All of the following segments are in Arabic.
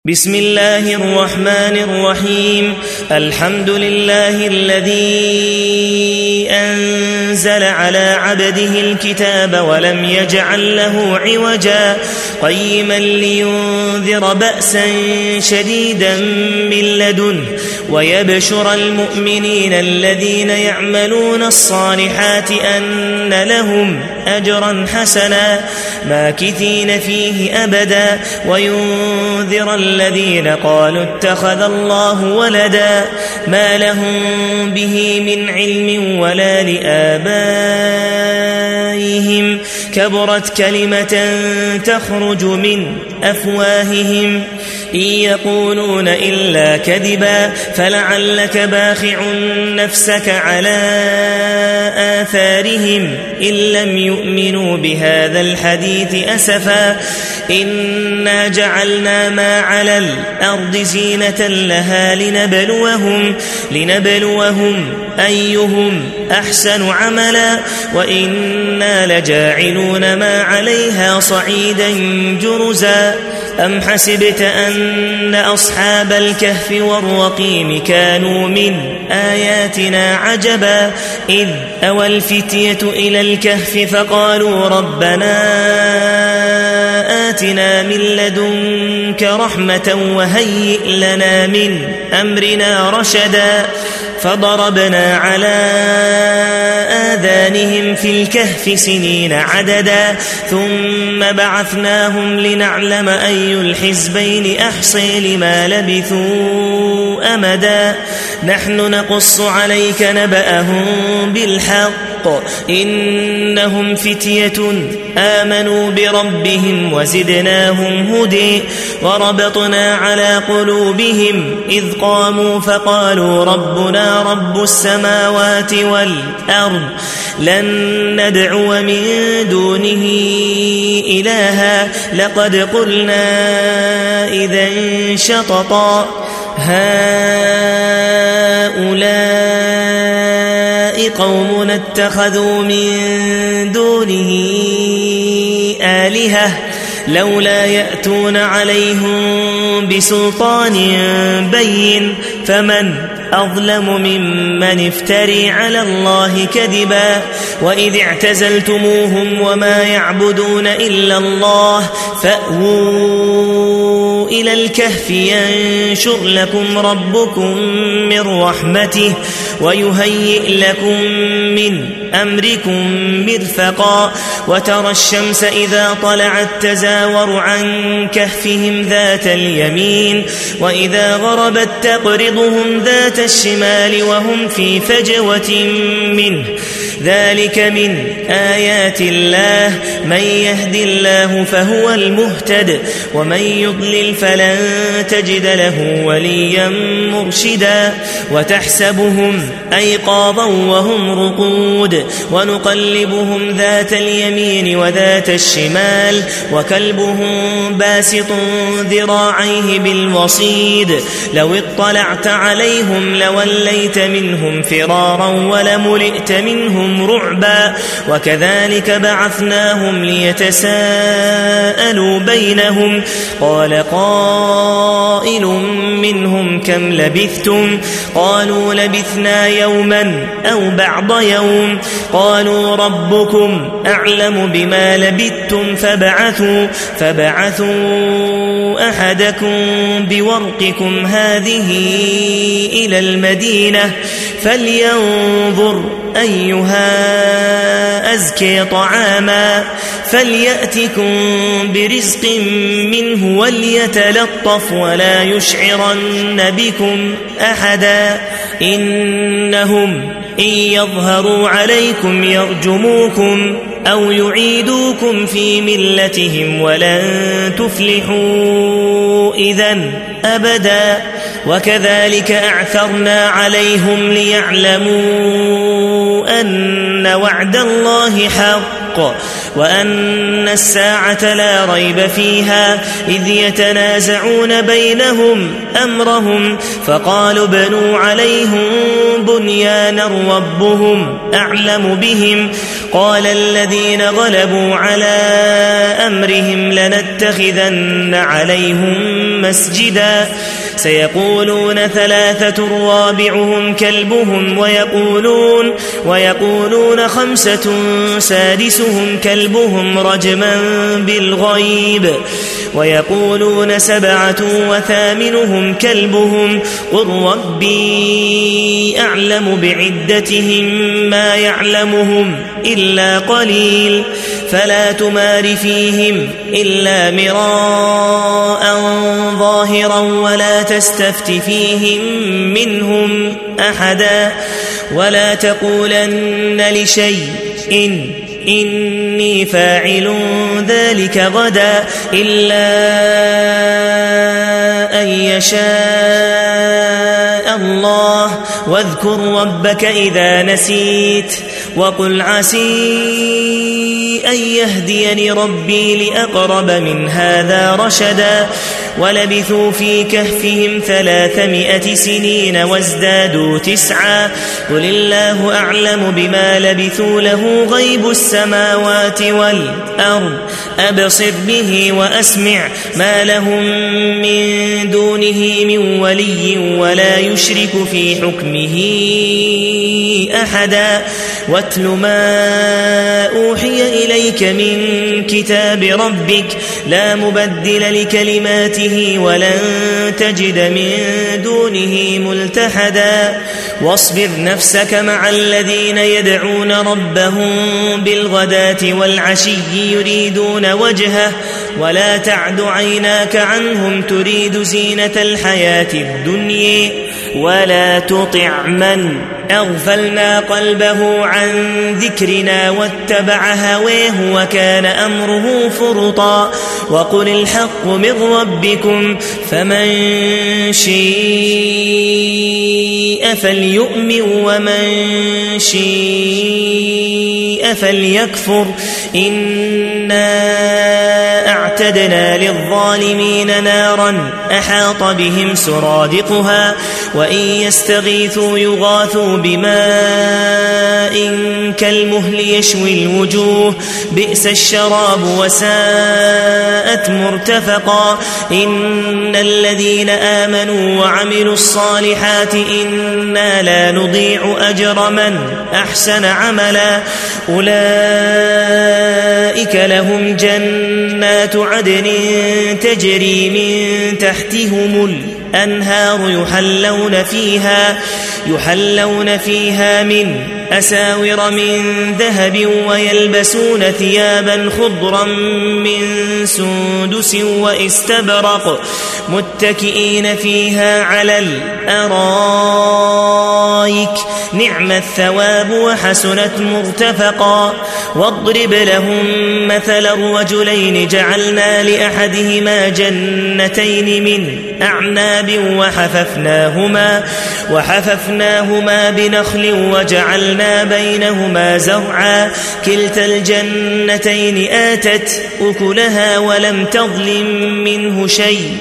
بسم الله الرحمن الرحيم الحمد لله الذي أنزل على عبده الكتاب ولم يجعل له عوجا قيما لينذر بأسا شديدا من لدنه ويبشر المؤمنين الذين يعملون الصالحات أن لهم أجرا حسنا ماكثين فيه أبدا وينذر الذين قالوا اتخذ الله ولدا ما لهم به من علم ولا لآبائهم كبرت كلمة تخرج من أفواههم إن يقولون إلا كذبا فلعلك باخع نفسك على آثارهم إن لم يؤمنوا بهذا الحديث أسفا إنا جعلنا ما على الأرض زينة لها لنبلوهم أيهم أحسن عملا وإنا لجاعلون ما عليها صعيدا جرزا أم حسبت أن أصحاب الكهف والرقيم كانوا من آياتنا عجبا إذ أوى الفتية إلى الكهف فقالوا ربنا آتنا من لدنك رحمة وهيئ لنا من أمرنا رشدا فضربنا على آذانهم في الكهف سنين عددا ثم بعثناهم لنعلم أي الحزبين أحصي لما لبثوا أمدا نحن نقص عليك نبأهم بالحق إنهم فتية آمنوا بربهم وزدناهم هدى وربطنا على قلوبهم إذ قاموا فقالوا ربنا رب السماوات والأرض لن ندعو من دونه إلها لقد قلنا إذا شططا هؤلاء قومنا اتخذوا من دونه آلهة لولا يأتون عليهم بسلطان بين فمن أظلم ممن افتري على الله كذبا وإذ اعتزلتموهم وما يعبدون إلا الله فأووا إلى الكهف ينشر لكم ربكم من رحمته ويهيئ لكم من أمركم مرفقا وترى الشمس إذا طلعت تزاور عن كهفهم ذات اليمين وإذا غربت تقرضهم ذات الشمال وهم في فجوة منه ذلك من آيات الله من يهد الله فهو المهتد ومن يضلل فلن تجد له وليا مرشدا وتحسبهم أيقاظا وهم رقود ونقلبهم ذات اليمين وذات الشمال وكلبهم باسط ذراعيه بالوصيد لو اطلعت عليهم لوليت منهم فرارا ولملئت منهم رعبا وكذلك بعثناهم ليتساءلوا بينهم قال قائل منهم كم لبثتم قالوا لبثنا يوما أو بعض يوم قالوا ربكم أعلم بما لبثتم فبعثوا أحدكم بورقكم هذه إلى المدينة فلينظر أيها أزكي طعاما فليأتكم برزق منه وليتلطف ولا يشعرن بكم أحدا إنهم إن يظهروا عليكم يرجموكم أو يعيدوكم في ملتهم ولن تفلحوا إذن أبدا وكذلك أعثرنا عليهم ليعلموا أن وعد الله حق وأن الساعة لا ريب فيها إذ يتنازعون بينهم أمرهم فقالوا بنوا عليهم بنيانا ربهم أعلم بهم قال الذين غلبوا على أمرهم لنتخذن عليهم مسجدا سيقولون 3 رابعهم كلبهم ويقولون 5 سادسهم كلبهم رجما بالغيب ويقولون 7 وثامنهم كلبهم قل ربي أعلم بعدتهم ما يعلمهم إلا قليل فلا تمار فيهم إلا مراء ظاهرا ولا تستفت فيهم منهم أحدا ولا تقولن لشيء إني فاعل ذلك غدا إلا أن يشاء الله واذكر ربك إذا نسيت وقل عسي أن يهديني ربي لأقرب من هذا رشدا ولبثوا في كهفهم 300 سنين وازدادوا 9 قل الله أعلم بما لبثوا له غيب السماوات والأرض أبصر به وأسمع ما لهم من دونه من ولي ولا يشرك في حكمه أحدا واتل ما أوحي إليك من كتاب ربك لا مبدل لكلماته ولن تجد من دونه ملتحدا واصبر نفسك مع الذين يدعون ربهم بالغداة والعشي يريدون وجهه ولا تعد عيناك عنهم تريد زينة الحياة الدنيا ولا تطع من أغفلنا قلبه عن ذكرنا واتبع هواه وكان أمره فرطا وقل الحق من ربكم فمن شاء فليؤمن ومن شاء فليكفر إنا أعتدنا للظالمين نارا أحاط بهم سرادقها وإن يستغيثوا يغاثوا بماء كالمهل يشوي الوجوه بئس الشراب وساءت مرتفقا إن الذين آمنوا وعملوا الصالحات إنا لا نضيع أجر من أحسن عملا أولئك لهم جنات عدن تجري من تحتهم الأنهار يحلون فيها من أساور من ذهب ويلبسون ثيابا خضرا من سندس واستبرق متكئين فيها على الأرائك نعم الثواب وحسنت مرتفقا واضرب لهم مثل الرجلين جعلنا لأحدهما جنتين من أعناب وحففناهما بنخل وجعلنا بينهما زرعا كلتا الجنتين آتت أكلها ولم تظلم منه شيء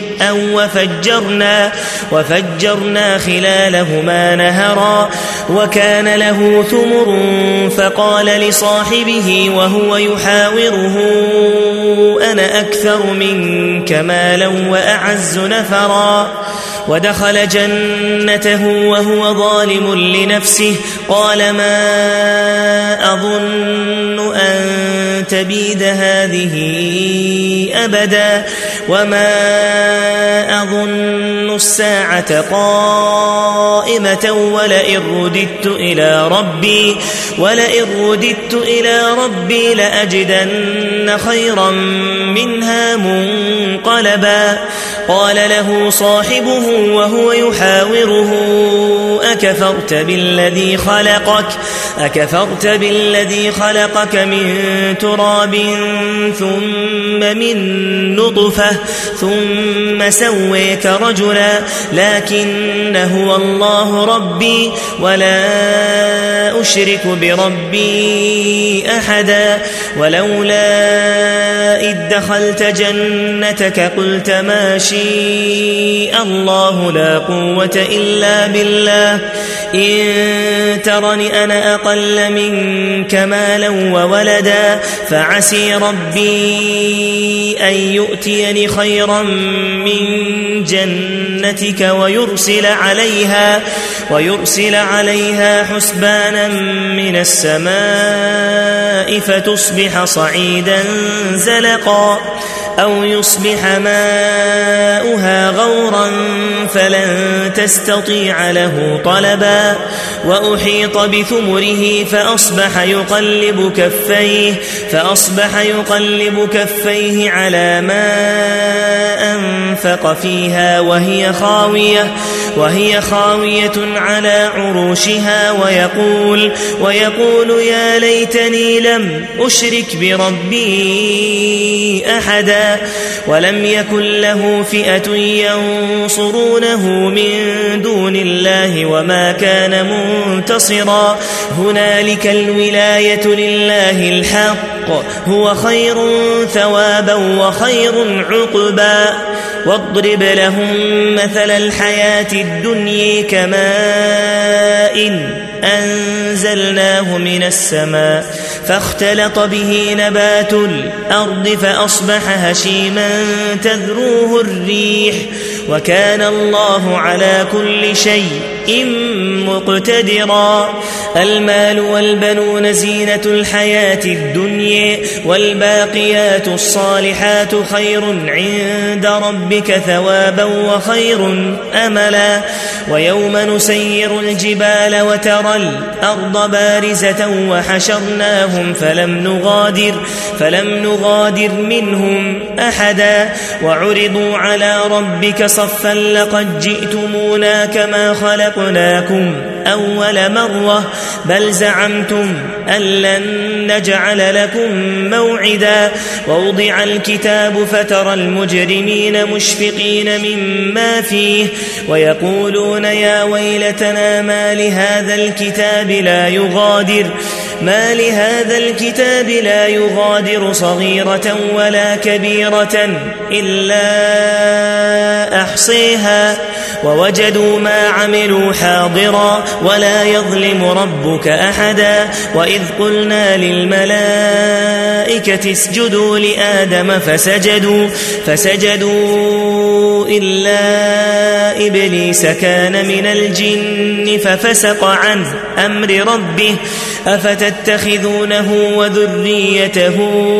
وفجرنا خلالهما نهرا وكان له ثمر فقال لصاحبه وهو يحاوره أنا أكثر منك مالا وأعز نفرا ودخل جنته وهو ظالم لنفسه قال ما أظن أن تبيد هذه أبدا وما أظن الساعة قائمة ولئن رددت إلى ربي لأجدن خيرا منها منقلبا قال له صاحبه وهو يحاوره أكفرت بالذي خلقك من تراب ثم من نطفة ثم سويك رجلا لكن هو الله ربي ولا أشرك بربي أحدا ولولا إذ دخلت جنتك قلت ما شاء الله لا قوة إلا بالله إن ترني أنا أقل منك مالا وولدا فعسي ربي أن يؤتيني خيرا من جنتك ويرسل عليها حسبانا من السماء فتصبح صعيدا زلقا أو يصبح ماؤها غورا فلن تستطيع له طلبا وأحيط بثمره فأصبح يقلب كفيه على ما أنفق فيها وهي خاوية على عروشها ويقول يا ليتني لم أشرك بربي أحدا ولم يكن له فئة ينصرونه من دون الله وما كان منتصرا هنالك الولاية لله الحق هو خير ثوابا وخير عقبا واضرب لهم مثل الحياة الدنيا كماء أنزلناه من السماء فاختلط به نبات الأرض فأصبح هشيما تذروه الريح وكان الله على كل شيء مقتدرا المال والبنون زينة الحياة الدنيا والباقيات الصالحات خير عند ربك ثوابا وخير أملا ويوم نسير الجبال وترى الأرض بارزة وحشرناهم فلم نغادر منهم أحدا وعرضوا على ربك صفا لقد جئتمونا كما خلقناكم أول مرة بل زعمتم أن لن نجعل لكم موعدا ووضع الكتاب فترى المجرمين مشفقين مما فيه ويقولون يا ويلتنا ما لهذا الكتاب لا يغادر صغيرة ولا كبيرة إلا أحصيها ووجدوا ما عملوا حاضرا ولا يظلم ربك أحدا وإذ قلنا للملائكة اسجدوا لآدم فسجدوا إلا إبليس كان من الجن ففسق عن أمر ربه أفتتخذونه وذريته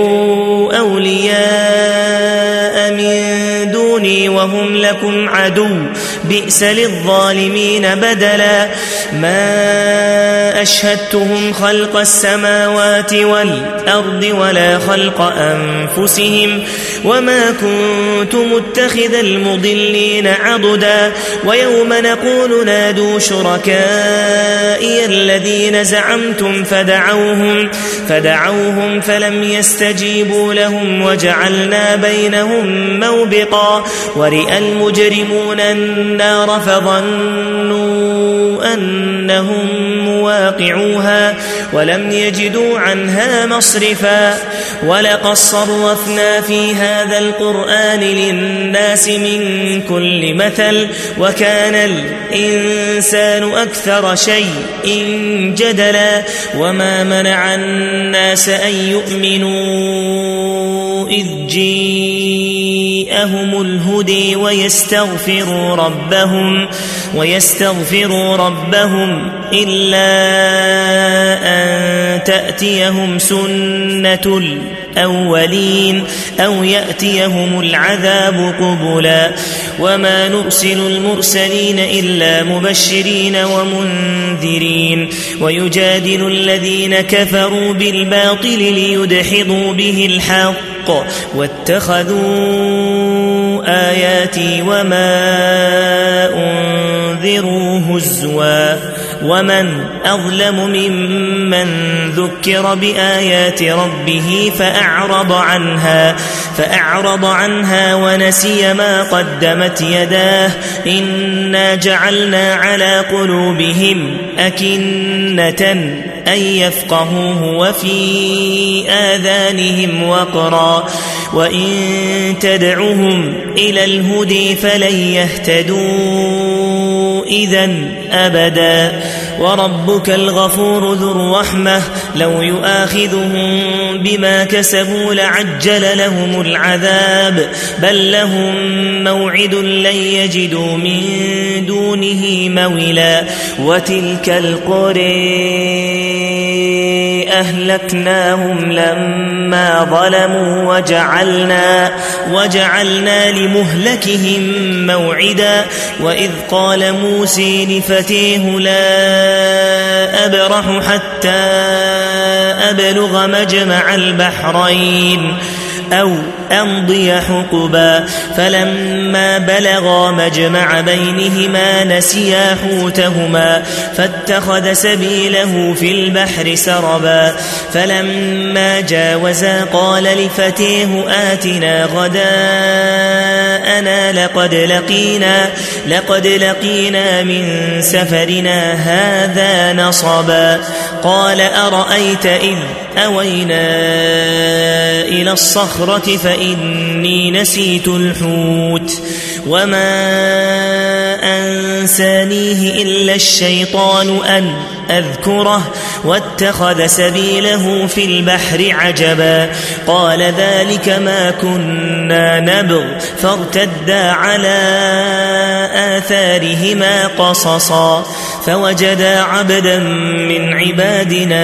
أولياء من دوني وهم لكم عدو بئس للظالمين بدلا ما أشهدتهم خلق السماوات والأرض ولا خلق أنفسهم وما كنت متخذ المضلين عضدا ويوم نقول نادوا شركائي الذين زعمتم فدعوهم فلم يستجيبوا لهم وجعلنا بينهم موبقا ورئ المجرمون النار فظنوا أنهم مواقعوها ولم يجدوا عنها مصرفا ولقد صرفنا في هذا القرآن للناس من كل مثل وكان الإنسان أكثر شيء جدلا وما منع الناس أن يؤمنوا إذ جاءهم الهدى ويستغفروا ربهم إلا أن تأتيهم سنة الأولين أو يأتيهم العذاب قبلا وما نرسل المرسلين إلا مبشرين ومنذرين ويجادل الذين كفروا بالباطل ليدحضوا به الحق واتخذوا آياتي وما أنذروا هزوا ومن أظلم ممن ذكر بآيات ربه فأعرض عنها ونسي ما قدمت يداه إنا جعلنا على قلوبهم أكنة أن يفقهوه وفي آذانهم وقرا وإن تدعهم إلى الهدي فلن يهتدوا إذن أبدا وربك الغفور ذو الرحمة لو يؤاخذهم بما كسبوا لعجل لهم العذاب بل لهم موعد لن يجدوا من دونه مولا وتلك القرى أهلكناهم لما ظلموا وجعلنا لمهلكهم موعدا وإذ قال موسى لفتيه لا أبرح حتى أبلغ مجمع البحرين أو أمضي حقبا فلما بلغا مجمع بينهما نسيا حوتهما فاتخذ سبيله في البحر سربا فلما جاوزا قال لفتيه آتنا غداءنا لقد لقينا من سفرنا هذا نصبا قال أرأيت إذ أوينا إلى الصخرة فإني نسيت الحوت وما أنسانيه إلا الشيطان أن أذكره واتخذ سبيله في البحر عجبا قال ذلك ما كنا نبغ فارتدا على آثارهما قصصا فوجدا عبدا من عبادنا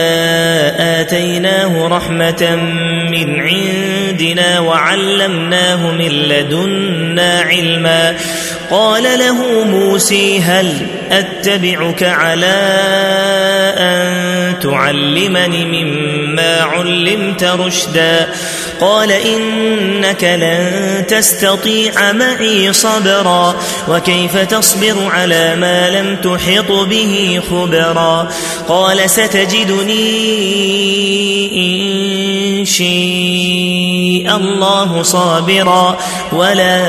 آتيناه رحمة من عندنا وعلمناه من لدنا علما قال له موسى هل أتبعك على أن تعلمني مما علمت رشدا قال إنك لن تستطيع معي صبرا وكيف تصبر على ما لم تحط به خبرا قال ستجدني إن شاء الله صابرا ولا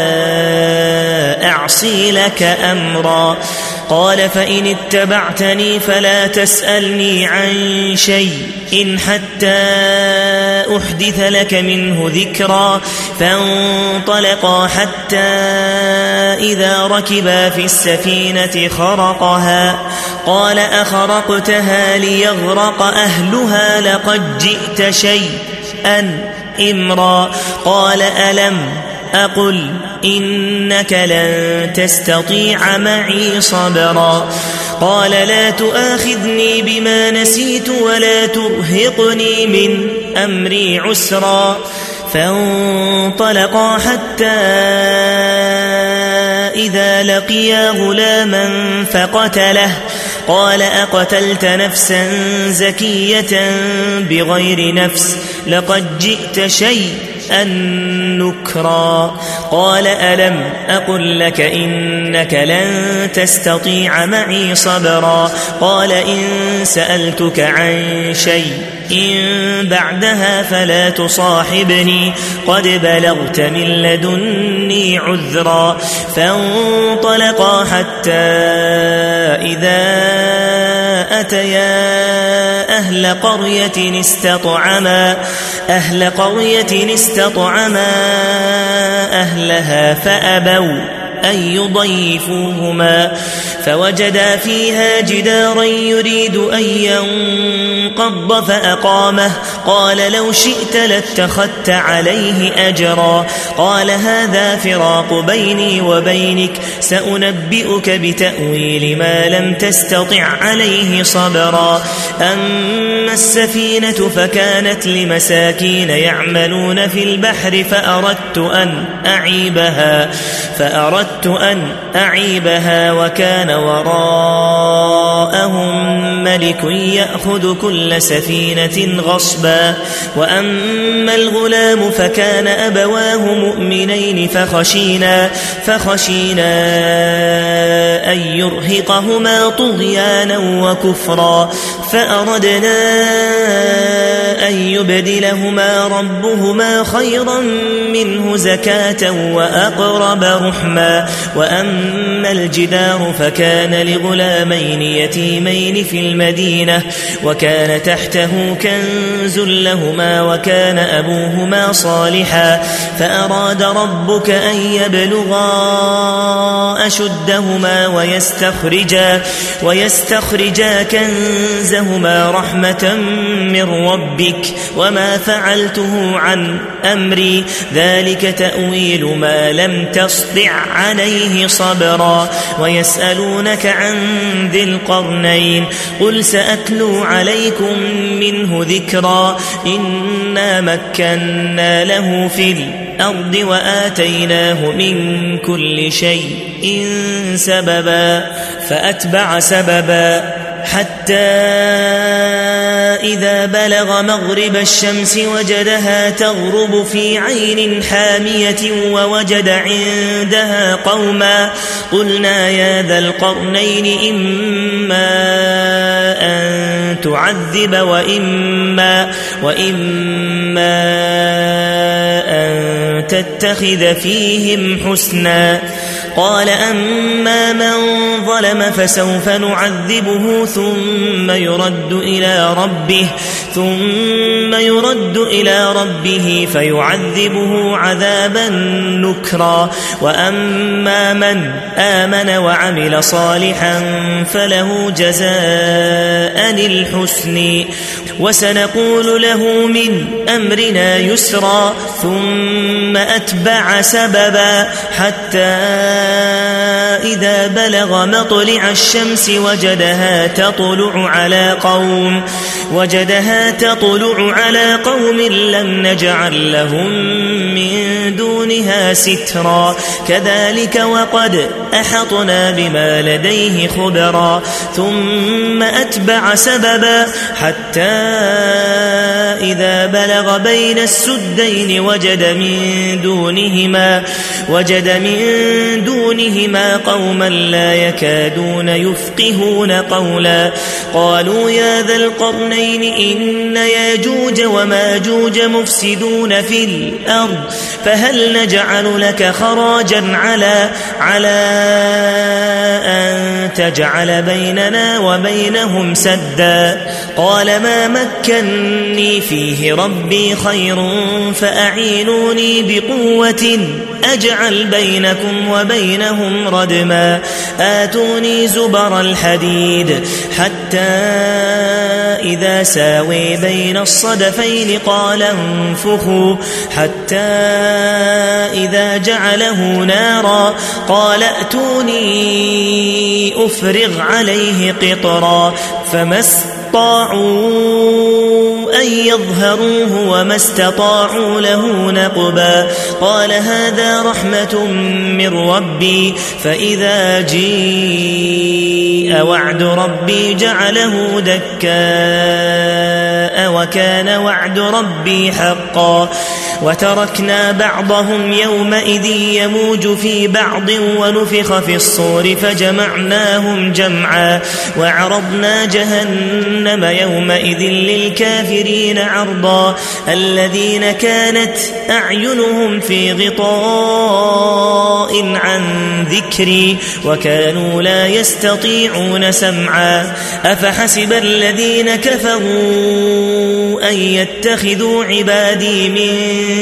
أعصي لك أمرا قال فإن اتبعتني فلا تسألني عن شيء إن حتى أحدث لك منه ذكرا فانطلقا حتى إذا ركبا في السفينة خرقها قال أخرقتها ليغرق أهلها لقد جئت شيئا إمرا قال ألم أقل إنك لن تستطيع معي صبرا قال لا تؤاخذني بما نسيت ولا ترهقني من أمري عسرا فانطلقا حتى إذا لقيا غلاما فقتله قال أقتلت نفسا زكية بغير نفس لقد جئت شيئا نكرا قال ألم أقل لك إنك لن تستطيع معي صبرا قال إن سألتك عن شيء إن بعدها فلا تصاحبني قد بلغت من لدني عذرا فانطلقا حتى إذا أتيا أهل قرية استطعما أهلها فأبوا أن يضيفوهما فوجدا فيها جدارا يريد أن ينقض فأقامه قال لو شئت لاتخذت عليه أجرا قال هذا فراق بيني وبينك سأنبئك بتأويل ما لم تستطع عليه صبرا أما السفينة فكانت لمساكين يعملون في البحر فأردت أن أعيبها وكان وراءهم ملك يأخذ كل كل سفينة غصبا. وأما الغلام فكان أبواه مؤمنين فخشينا أن يرهقهما طغيانا وكفرا، فأردنا أن يبدلهما ربهما خيرا منه زكاة وأقرب رحما. وأما الجدار فكان لغلامين يتيمين في المدينة وكان تحته كنز لهما وكان أبوهما صالحا، فأراد ربك أن يبلغا أشدهما ويستخرجا كنزهما رحمة من ربك وما فعلته عن أمري ذلك تأويل ما لم تسطع عليه صبرا. ويسألونك عن ذي القرنين قل سأتلو عليكم منه ذكرا. إنا مكنا له في الأرض وآتيناه من كل شيء سببا، فأتبع سببا حتى إذا بلغ مغرب الشمس وجدها تغرب في عين حامية ووجد عندها قوما. قلنا يا ذا القرنين إما أن تعذب وإما أن تتخذ فيهم حسنا. قال أما من ظلم فسوف نعذبه ثم يرد إلى ربه فيعذبه عذابا نكرا. وأما من آمن وعمل صالحا فله جزاء الحسن وسنقول له من أمرنا يسرا. ثم أتبع سببا حتى إذا بلغ مطلع الشمس وجدها تطلع على قوم لم نجعل لهم من دونها سترا. كذلك وقد أحطنا بما لديه خبرا. ثم أتبع سببا حتى إذا بلغ بين السدين وجد من دونهما قوما لا يكادون يفقهون قولا. قالوا يا ذا القرنين إن ياجوج وماجوج مفسدون في الأرض فهل نجعل لك خراجا على أن تجعل بيننا وبينهم سدا. قال ما مكني فيه ربي خير فأعينوني بقوة أجعل بينكم وبينهم ردما. آتوني زبر الحديد حتى إذا ساوي بين الصدفين قال انفخوا حتى إذا جعله نارا قال ائتوني أفرغ عليه قطرا. فما استطاعوا أن يظهروه وما استطاعوا له نقبا. قال هذا رحمة من ربي فإذا جيء وعد ربي جعله دكاء وكان وعد ربي حقا. وتركنا بعضهم يومئذ يموج في بعض ونفخ في الصور فجمعناهم جمعا. وعرضنا جهنم يومئذ للكافرين عرضا. الذين كانت أعينهم في غطاء عن ذكري وكانوا لا يستطيعون سمعا. أفحسب الذين كفروا أن يتخذوا عبادي من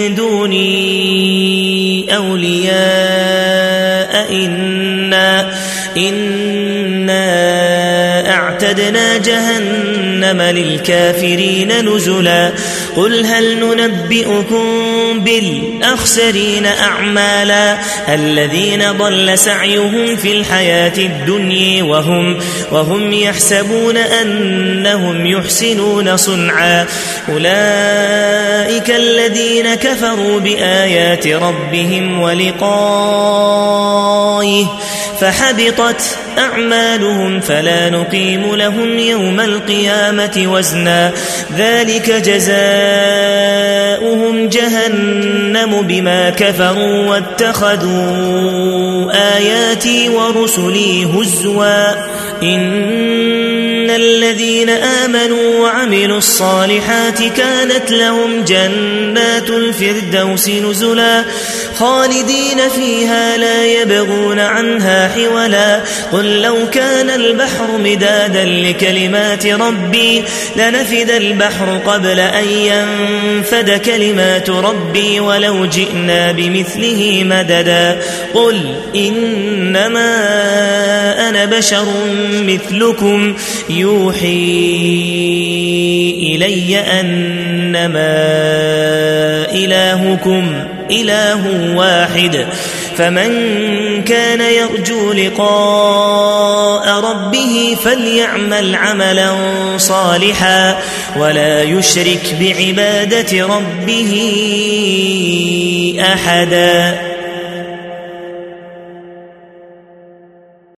دوني أولياء إنا أعتدنا جهنم للكافرين نزلا. قل هل ننبئكم بالأخسرين أعمالا الذين ضل سعيهم في الحياة الدنيا وهم يحسبون أنهم يحسنون صنعا. أولئك الذين كفروا بآيات ربهم ولقائه غاية فحبطت أعمالهم فلا نقيم لهم يوم القيامة وزنا ذلك جزاؤهم جهنم بما كفروا واتخذوا آياتي ورسلي هزوا إن الذين آمنوا وعملوا الصالحات كانت لهم جنات الفردوس نزلا خالدين فيها لا يبغون عنها حولا قل لو كان البحر مدادا لكلمات ربي لنفد البحر قبل أن ينفد كلمات ربي ولو جئنا بمثله مددا قل إنما أنا بشر مثلكم يوحي إلي أنما إلهكم إله واحد فمن كان يرجو لقاء ربه فليعمل عملا صالحا ولا يشرك بعبادة ربه أحدا.